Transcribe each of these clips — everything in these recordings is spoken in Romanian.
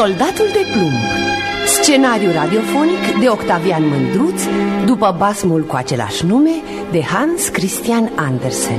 Soldatul de plumb. Scenariu radiofonic de Octavian Mândruț, după basmul cu același nume de Hans Christian Andersen.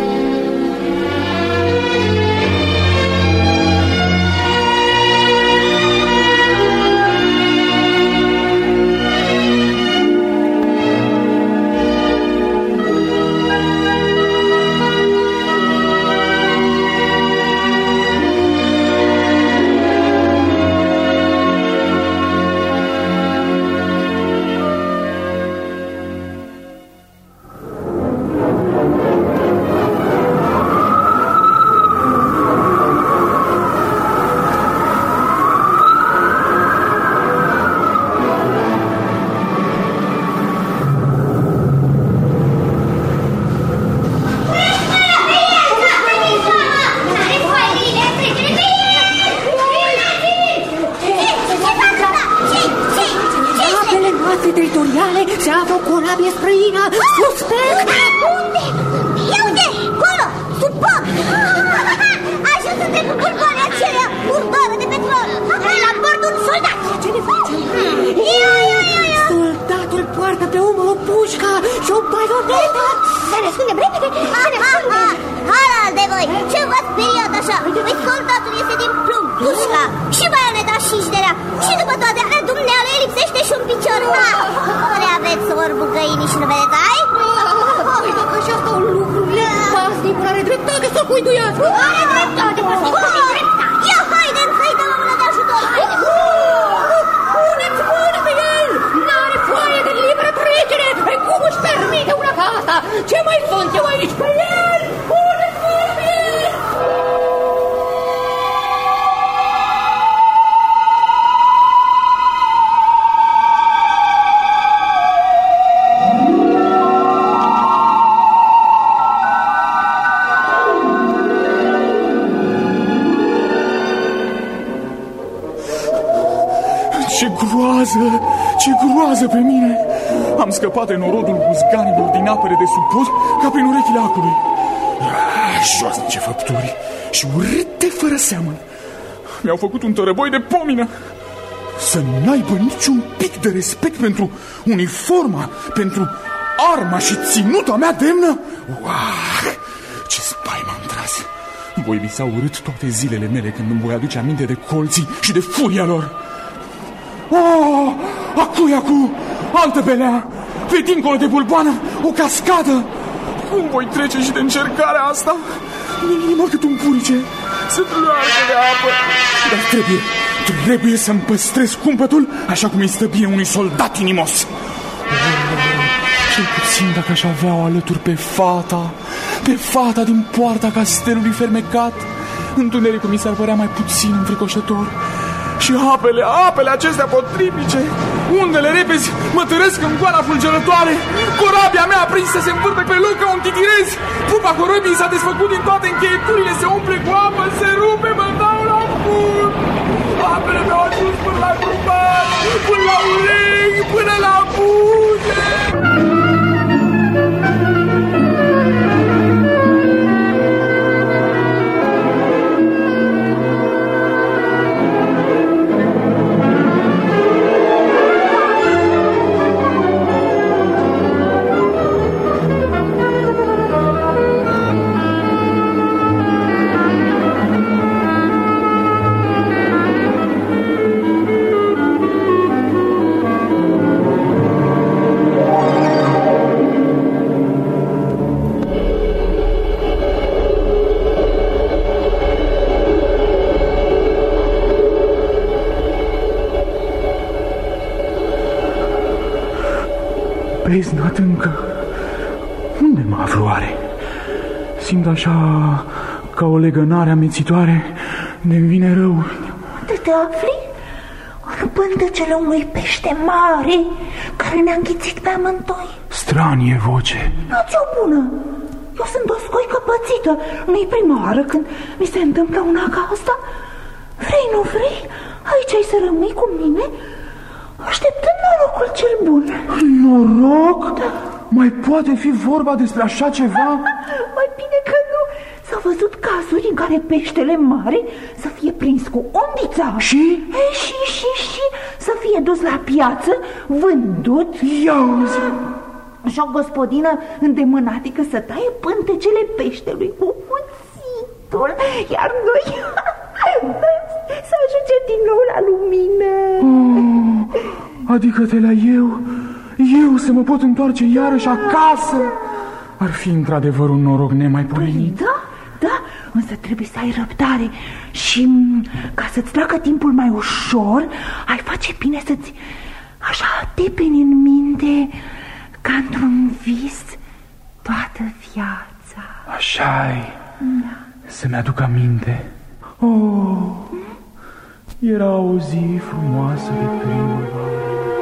Ce groază pe mine! Am scăpat în norodul buzganilor din apele de sub pod ca prin urechile acului. Joasnice făpturi și urâte fără seamăn. Mi-au făcut un tărăboi de pomină. Să n-aibă niciun pic de respect pentru uniforma, pentru arma și ținuta mea demnă. Ce spaimă am tras! Voi visa urât toate zilele mele când îmi voi aduce aminte de colții și de furia lor. Acu, altă belea, pe dincolo de Bulboană, o cascadă. Cum voi trece și de încercarea asta? Minimă cât un purice, să trăiască de apă. Dar trebuie să-mi păstrez cumpătul așa cum îi stă bine unui soldat inimos. Cel puțin dacă aș avea-o alături pe fata din poarta castelului fermecat, întunericul mi s-ar părea mai puțin înfricoșător. Și apele acestea potrivice, undele repezi mă târăsc în goana fulgerătoare. Corabia mea aprinsă se învârte pe loc ca un titirez. Pupa corăbii s-a desfăcut din toate încheieturile, se umple cu apă, se rupe, mă dau la fund. Apele mi-au ajuns până la grupat, până la urechi, până la buze. Beznat încă. Unde mă aflu oare? Simt așa ca o legănare amețitoare. De-mi vine rău. Unde te afli? În pântecele unui pește mare care ne-a înghițit pe amândoi. Stranie voce. Nu-ți-o bună. Eu sunt o scoică pățită. Nu-i prima oară când mi se întâmplă una ca asta. Vrei, nu vrei? Aici ai să rămâi cu mine, așteptând norocul cel bun. Noroc? Da. Mai poate fi vorba despre așa ceva? Mai bine că nu. S-au văzut cazuri în care peștele mare să fie prins cu ondița. Și? Și să fie dus la piață, vândut. Ia uzi! Și o gospodină îndemânatică să taie pântecele peștelui cu cuțitul, iar noi să ajungem din nou la lumină. Adică de la eu să mă pot întoarce iarăși acasă. Ar fi într-adevăr un noroc nemaipomenit. Da, însă trebuie să ai răbdare și ca să-ți treacă timpul mai ușor, ai face bine să-ți așa tepeni în minte ca într-un vis toată viața. Așa-i, da. Să-mi aduc aminte. Era o zi frumoasă de primăvară.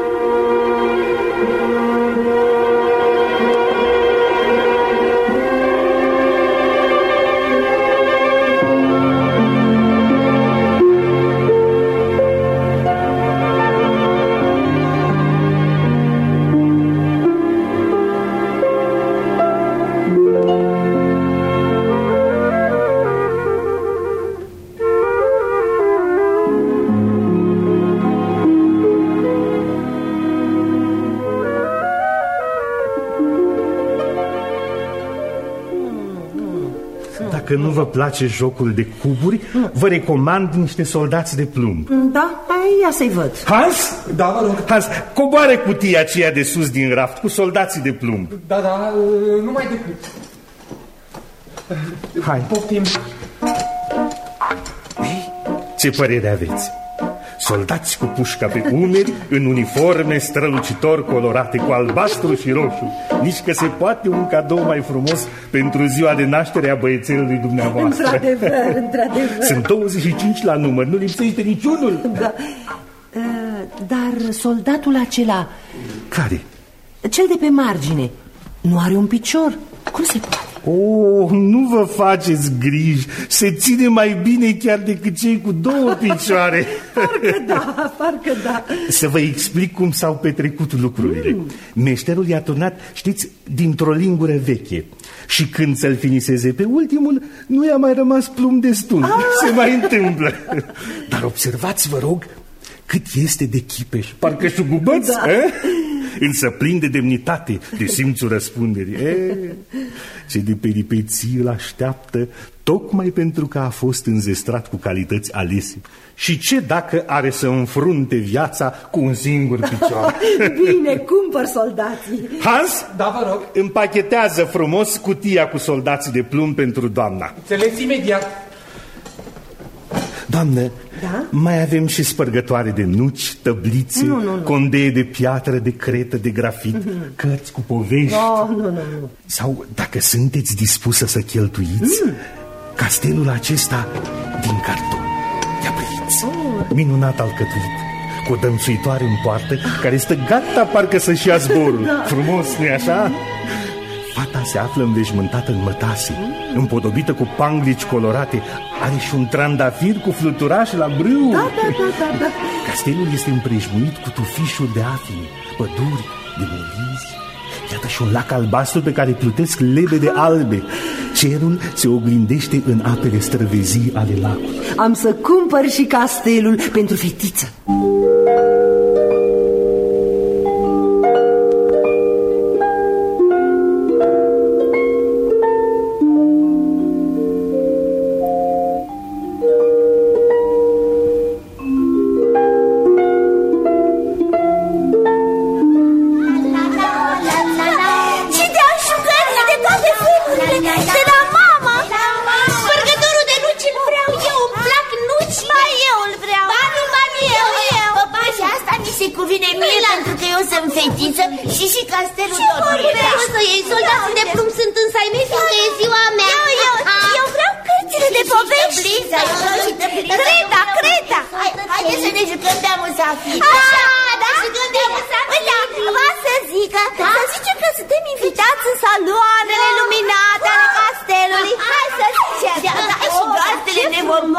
Dacă nu vă place jocul de cuburi, vă recomand niște soldați de plumb. Da? Ia să-i văd. Hans? Da, vă rog. Hans, coboare cutia aceea de sus din raft cu soldații de plumb. Da, numai decât. Hai. Poftim. Ce părere aveți? Soldați cu pușca pe umeri, în uniforme strălucitor colorate cu albastru și roșu. Nici că se poate un cadou mai frumos pentru ziua de naștere a băiețelului dumneavoastră. Într-adevăr. Sunt 25 la număr, nu lipsește niciunul. Da. Dar soldatul acela... Care? Cel de pe margine. Nu are un picior. Cum se poate? Nu vă faceți griji. Se ține mai bine chiar decât cei cu 2 picioare. Parcă da. Să vă explic cum s-au petrecut lucrurile. Meșterul i-a turnat, știți, dintr-o lingură veche. Și când să-l finiseze pe ultimul, nu i-a mai rămas plumb destul. Se mai întâmplă. Dar observați, vă rog, cât este de chipeș. Parcă șugubăț, da. Însă plin de demnitate, de simțul răspunderii. Ce de peripeții îl așteaptă, tocmai pentru că a fost înzestrat cu calități alese. Și ce dacă are să înfrunte viața cu un singur picior? Bine, cumpăr soldații. Hans? Da, vă rog. Împachetează frumos cutia cu soldații de plumb pentru doamna. Înțeles imediat. Doamnă, da? Mai avem și spărgătoare de nuci, tăblițe, condee de piatră, de cretă, de grafit, cărți cu povești. Nu. Sau, dacă sunteți dispusă să cheltuiți, castelul acesta din carton. Ia priviți, minunat alcătuit, cu o dămțuitoare în poartă care stă gata parcă să-și ia zborul. Da. Frumos, nu-i așa? Fata se află înveșmântată în mătase, împodobită cu panglici colorate. Are și un trandafir cu fluturaș la brâu. Da. Castelul este împrejmuit cu tufișuri de afine, păduri de molizi. Iată și un lac albastru pe care plutesc lebede albe. Cerul se oglindește în apele străvezii ale lacului. Am să cumpăr și castelul pentru fetiță.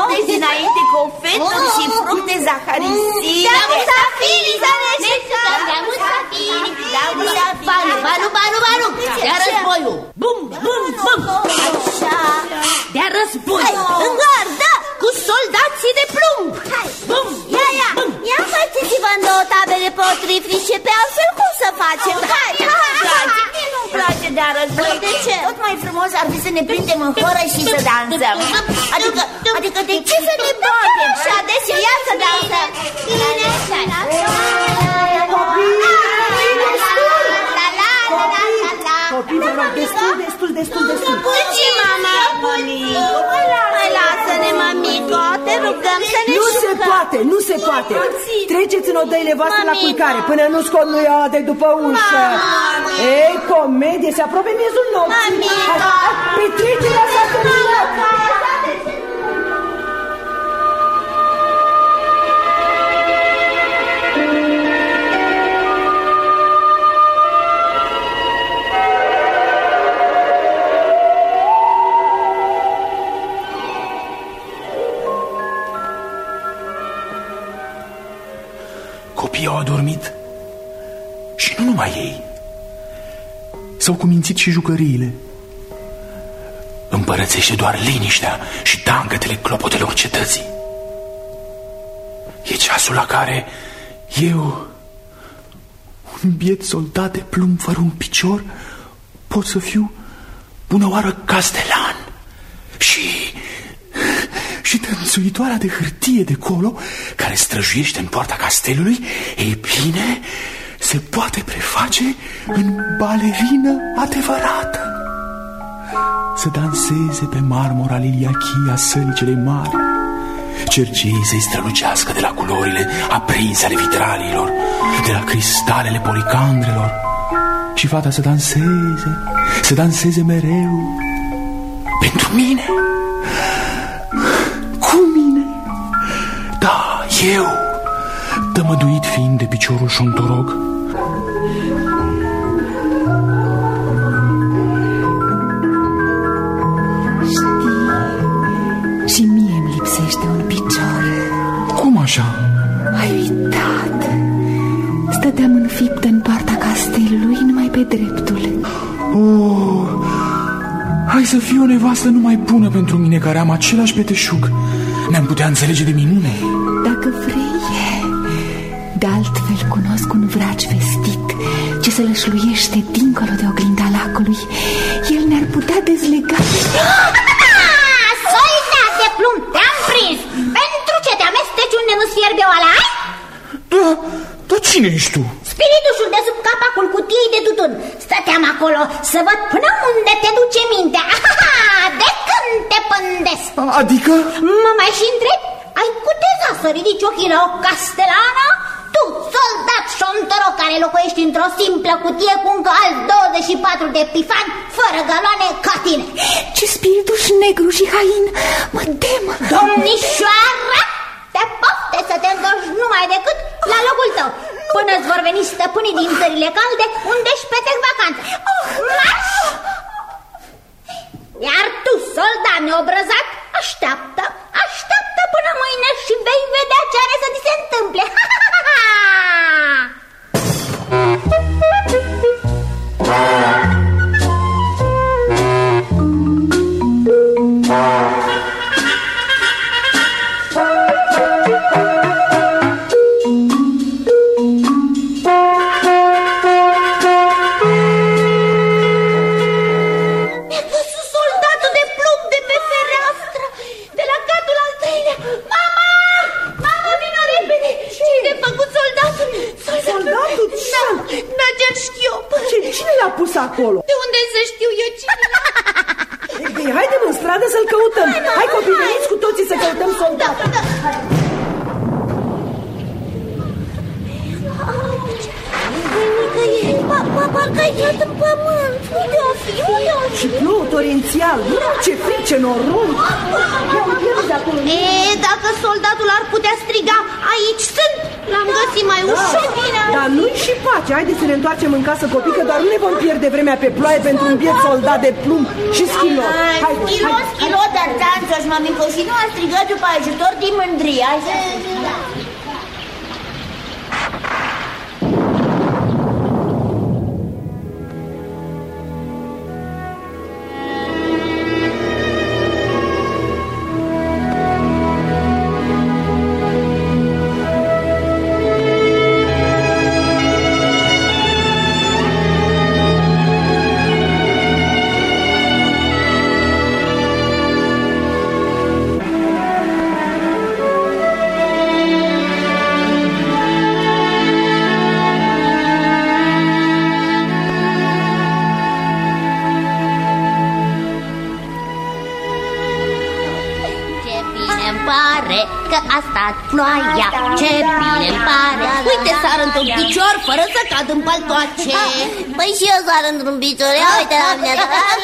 Deci dinainte confeturi și fructe zaharisite. Da, musafiri, Banu, dea războiul. Bum, bum, bum. Așa. Dea războiul. În gardă, cu soldații de plumb. Bum, bum. Ia faceți-vă în două tabere potrivnice, pe altfel cum să facem? Hai. Nu-mi place dea război. De ce? Tot mai frumos ar fi să ne prindem în horă și să dansăm. Adică de ce să ne batem? Și adesea ia să dansăm. Bine, Copii, vă rog, destul. Ce, mama? Mai lasă-ne, mamico, te rugăm să ne jucăm. Nu se poate. Treceți în odăile voastre la culcare până nu scot nuiade după ușă. Ei, comedie, se apropie miezul nopții. Petrecerea s-a terminat. Copiii au adormit și nu numai ei. S-au cumințit și jucăriile. Împărățește doar liniștea și tangătele clopotelor cetății. E ceasul la care eu, un biet soldat de plumb fără un picior, pot să fiu bună oară castelan și tănțuitoarea de hârtie de colo, care străjuiește în poarta castelului, ei bine, se poate preface în balerină adevărată. Să danseze pe marmora liliachia sălii cele mari, cerceii să-i strălucească de la culorile aprinse ale vitraliilor, de la cristalele policandrelor, și fata să danseze mereu pentru mine, cu mine. Da, eu, tămăduit fiind de piciorul șontorog. Știi, și mie îmi lipsește un picior. Cum așa? Ai uitat. Stăteam înfiptă în poarta castelului numai pe dreptul. Oh, hai să fie o nevastă numai bună pentru mine, care am același peteșug. Ne-am putea înțelege de minune. Dacă vrei. De altfel cunosc un vraci vestit ce se lășluiește dincolo de oglinda lacului. El ne-ar putea dezlega. Soldat de plumb, te-am prins. Pentru ce te amesteci unde nu-ți fierbe oala? Dar cine ești tu? Spiritușul de sub capacul cutiei de tutun. Stăteam acolo să văd până unde te duce mintea. De când te pândesc? Adică? Mă mai și întreb, ai cuteza să ridici ochii la o castelană? Tu, soldat șontoroc care locuiești într-o simplă cutie cu încă alți 24 de pifani fără galoane ca tine. Ce spirituș negru și hain, mă tem. Domnișoară, te pofte să te întorci numai decât la locul tău, până îți vor veni stăpânii din țările calde unde își petrec vacanțe. Marș! Iar tu, soldat neobrăzat, așteaptă până mâine și vei vedea ce are să ți se întâmple. Acolo. De unde să știu eu cine? Ei, haidem în stradă să-l căutăm. Hai, copii, veniți cu toții să căutăm soldatul. Da. Parcă ai dat în pământ. Unde-o fi? Și plouă torențial. Ce frice, noroc. Ia-l de acolo. Dacă soldatul ar putea striga, aici sunt, L-am găsit mai ușor. Dar nu-i și pace. Haideți să ne întoarcem în casă, copii, că doar nu ne vom pierde vremea pe ploaie pentru un biet soldat de plumb și schilot. Schilot, dar Tanțoș, mamico, și nu a strigat după ajutor din mândrie. Hai să... Că a stat ploaia, ce bine-mi pare. Uite, sar într-un picior fără să cad în paltoace. Păi și eu sar într-un picior. Ia uite la mine.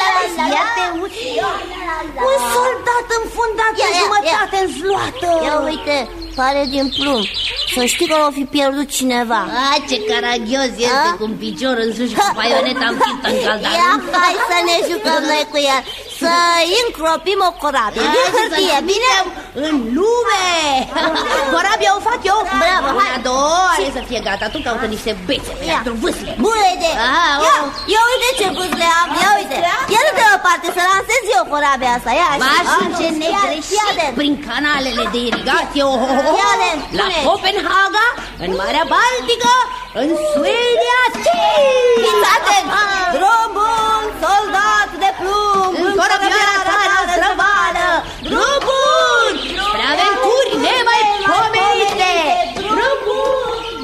Un soldat înfundat în jumătate înzluată. Ia uite, pare din plumb. Să știi că l-o fi pierdut cineva. Ce caragios este cu un picior în sus și cu baioneta înfiptă în caldar. Ia, hai să ne jucăm noi cu el. Să încropim o corabie din hârtie, bine? În lume! Corabia o fac eu. Bravo, hai! Una, două, are să fie gata. Tu caută niște bețe pentru vâsle. Bună idee! Ia uite ce vâsle am, ia uite. Ia nu de o parte să lansez eu corabia asta, ia așa. Va ajunge negreșit prin canalele de irigație la Copenhaga, în Marea Baltică, în Suedia. Fiți atent! Drum bun, soldat de plumb, în corabia ta străvală. Drum bun! Spre aventuri nemaipomenite! Drum bun!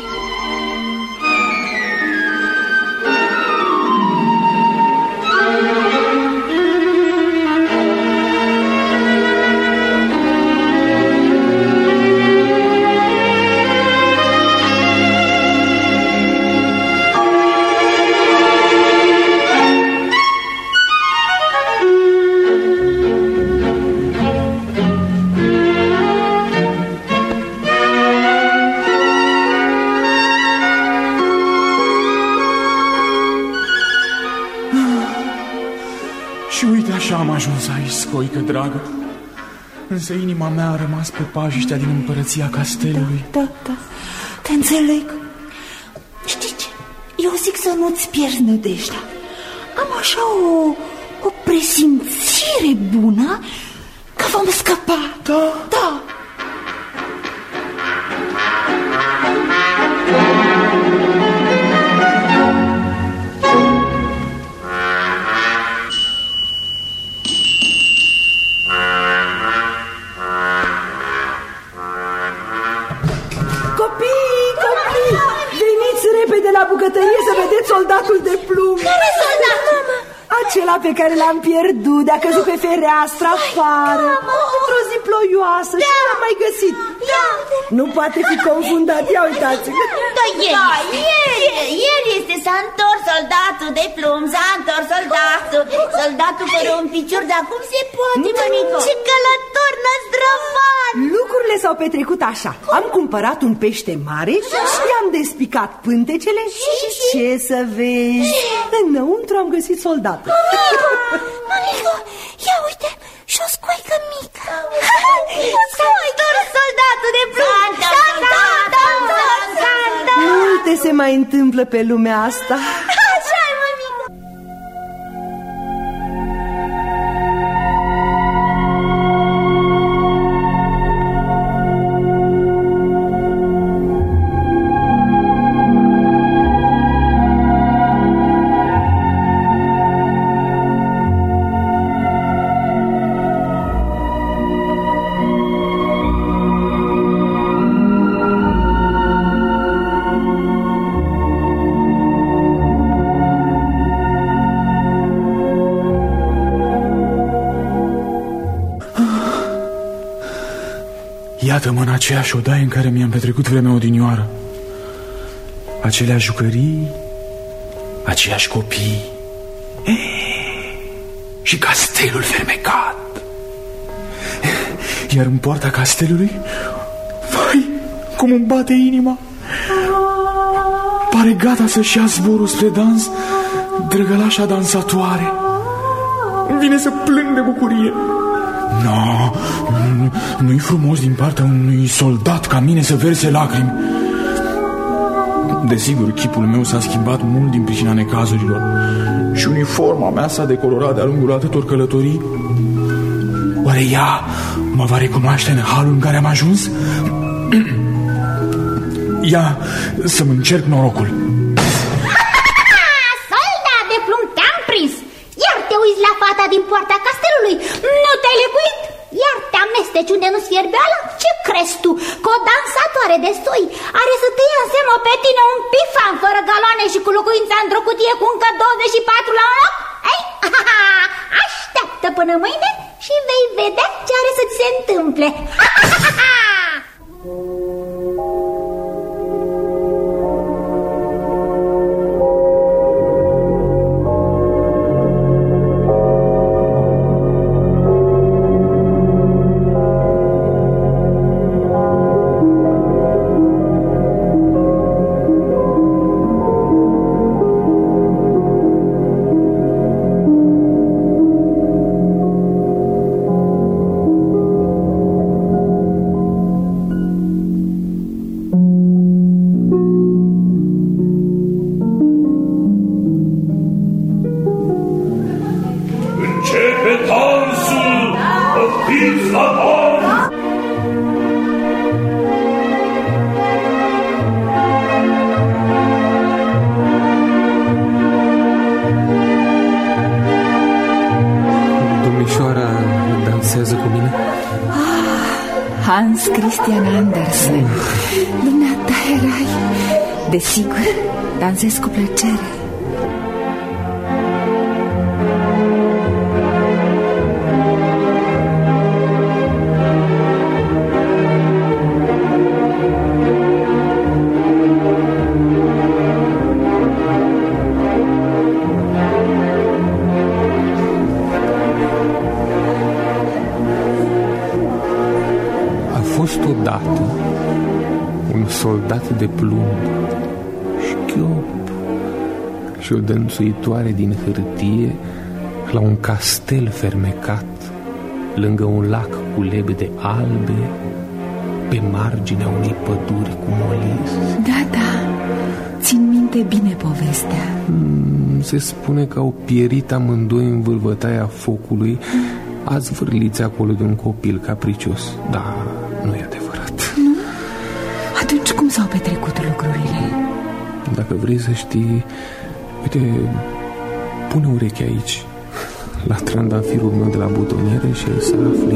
Așa am ajuns aici, Scoică dragă. Însă inima mea a rămas pe pajiștea din împărăția castelului. Da, te înțeleg. Știi ce? Eu zic să nu-ți pierzi nădejdea. Am așa o presimțire bună că vom scăpa. Da. La bucătărie să vedeți soldatul de plumb. Care soldat, mama? Acela pe care l-am pierdut, de-a căzut pe fereastră afară, într-o zi ploioasă și l-am mai găsit. Nu poate fi confundat, ia uitați-vă. El este, s-a întors soldatul de plumb, s-a întors soldatul fără un picior, dar cum se poate, mămico? Ce călător năzdrăvan! Lucrurile s-au petrecut așa. Am cumpărat un pește mare și i-am despicat pântecele și ce să vezi, înăuntru am găsit soldatul. Mămico, ia uite, și o scoică mică. Soldatul de plumb! Multe se mai întâmplă pe lumea asta. Așa-i, mămico! Iată-mă în aceeași odaie în care mi-am petrecut vremea odinioară. Aceleași jucării, aceiași copii și castelul fermecat. Iar în poarta castelului, vai, cum îmi bate inima. Pare gata să-și ia zborul spre dans, drăgălașa dansatoare. Vine să plâng de bucurie. Nu-i frumos din partea unui soldat ca mine să verse lacrimi. Desigur, chipul meu s-a schimbat mult din pricina necazurilor și uniforma mea s-a decolorat de-a lungul atâtor călătorii. Oare ea mă va recunoaște în halul în care am ajuns? Ia să-mi încerc norocul. Soldat de plumb, te-am prins! Iar te uiți la fata din poarta castelului? Nu te-ai lecuit? Iar te amesteci unde nu-ți fierbeală? Ce crezi tu? Că o dansatoare de soi are să te ia în seamă pe tine un pifan fără galoane și cu locuința într-o cutie cu încă 24 la un loc? Ei? Așteaptă până mâine și vei vedea ce are să ți se întâmple. Hans Christian Andersen, dumneata erai. Desigur, dansez cu plăcere. Odată un soldat de plumb, șchiop și o dănțuitoare din hârtie la un castel fermecat lângă un lac cu lebede albe pe marginea unei păduri cu moliz. Da, țin minte bine povestea. Se spune că au pierit amândoi în vârvătaia focului, azvârliți acolo de un copil capricios. Da, nu e adevărat. Nu? Atunci cum s-au petrecut lucrurile? Dacă vrei să știi, uite, pune urechea aici, la trandafirul meu de la butonieră, și ai să afli.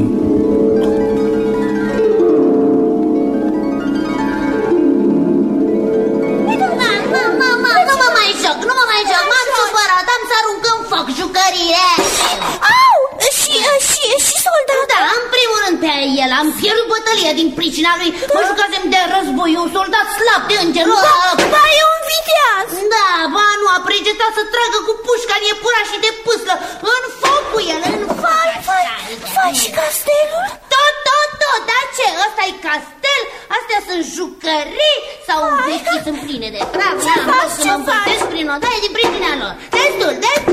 Nu mă mai joc, m-am supărat, am să arunc în foc jucările. Au! Și soldat? Da, în primul rând pe el am pierdut bătălia din pricina lui. Mă jucasem de război, un soldat slab de înger. Ba, e un viteaz. Da, ba, nu a pregetat să tragă cu pușca în iepurașii de pâslă. În foc cu el, în foc. Faci și castelul? Tot, dar ce? Ăsta-i castel? Astea sunt jucării sau vestiți în pline de trag? Ce faci? Să mă împărtesc prin odaie din pricina lor. Destul.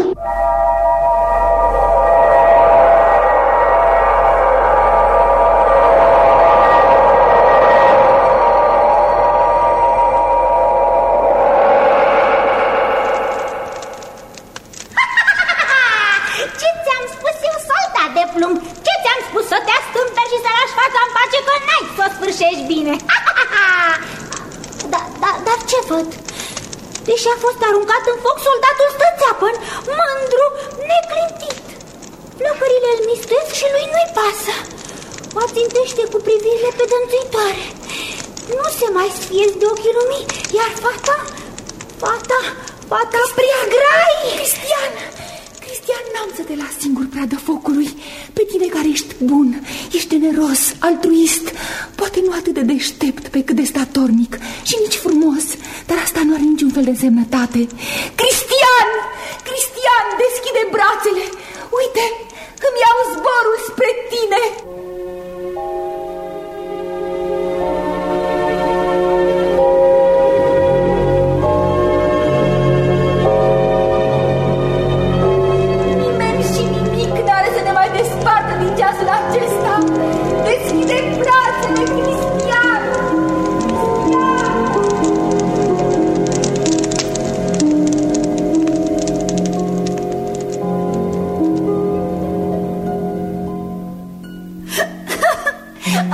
Ce ți-am spus eu, soldat de plumb? Ce ți-am spus? Să te astâmperi și să lași fața în pace, că n-ai să o sfârșești bine. Dar ce văd? Deși a fost aruncat în foc, soldatul stă țeapăn, mândru, neclintit. Flăcările îl mistuiesc și lui nu-i pasă. O ațintește cu privirile pe dănțuitoare. Nu se mai sfiez de ochii lumii. Iar fata prea grai. Cristian, n-am să te las singur pradă focului. Pe tine care ești bun, ești generos, altruist, poate nu atât de deștept pe cât de statornic și nici frumos, dar asta nu are niciun fel de însemnătate. Cristian, deschide brațele. Uite, îmi iau zborul spre tine.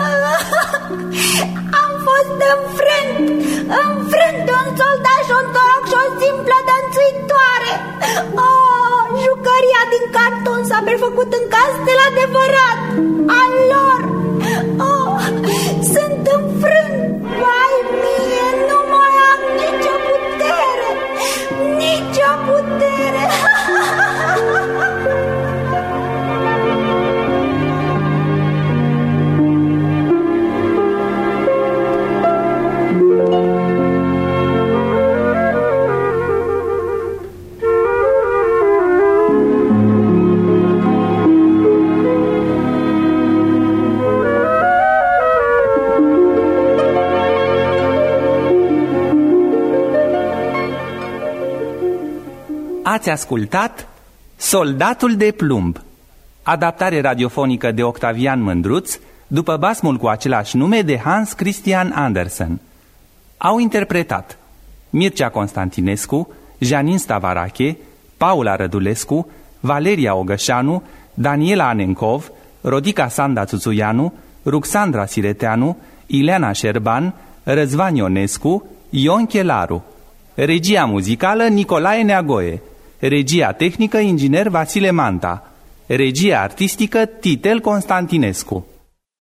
Am fost înfrânt de un soldat și un toroc și o simplă dănțuitoare. Jucăria din carton s-a prefăcut în castel adevărat al lor. Sunt înfrânt. Vai mie, nu mai am nicio putere. Nicio putere. Ați ascultat Soldatul de plumb, adaptare radiofonică de Octavian Mândruț, după basmul cu același nume de Hans Christian Andersen. Au interpretat Mircea Constantinescu, Janin Stavarache, Paula Rădulescu, Valeria Ogășanu, Daniela Anencov, Rodica Sanda Țuțuianu, Ruxandra Sireteanu, Ileana Șerban, Răzvan Ionescu, Ion Chelaru. Regia muzicală Nicolae Neagoe. Regia tehnică inginer Vasile Manta. Regia artistică Titel Constantinescu.